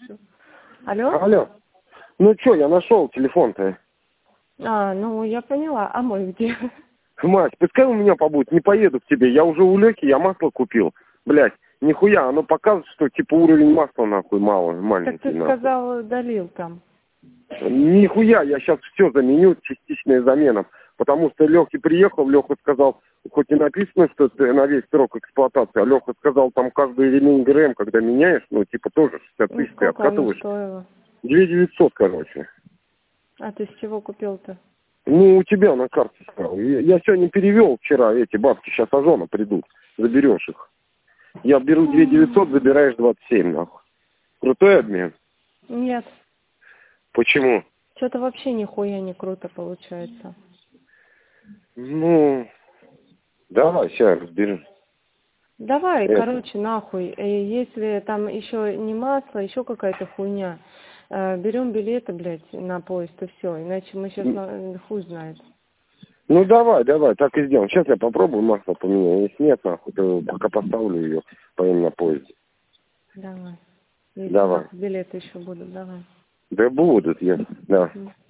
Алло? Алло. Ну что, я нашел телефон-то. Ну я поняла. А мой где? Мать, пускай у меня побудет, не поеду к тебе. Я уже у Лёки, я масло купил. Блядь, нихуя, оно показывает, что типа уровень масла нахуй маленький. Так ты нахуй. сказал, долил там. Нихуя, я сейчас все заменю, частичная замена. Потому что Лёха приехал, Лёха сказал, хоть и написано, что это на весь срок эксплуатации, а Лёха сказал, там каждый ремень ГРМ, когда меняешь, ну типа тоже 60 Ну тысяч ты сколько оно откатываешь. стоило? 2900, короче. А ты с чего купил-то? Ну, у тебя на карте стал. Я сегодня перевел вчера эти бабки, сейчас Озона придут, заберешь их. Я беру 2900, забираешь 27, нахуй. Крутой обмен? Нет. Почему? Что-то вообще нихуя не круто получается. Ну, давай, сейчас разберем. Давай, Это. короче, нахуй. Если там еще не масло, еще какая-то хуйня, берем билеты, блядь, на поезд и все. Иначе мы сейчас хуй знает. Ну, давай, так и сделаем. Сейчас я попробую масло поменять. Если нет, нахуй, то пока поставлю ее, поем на поезде. Давай. Если Давай. нахуй билеты еще будут, давай. Да будут, я, да.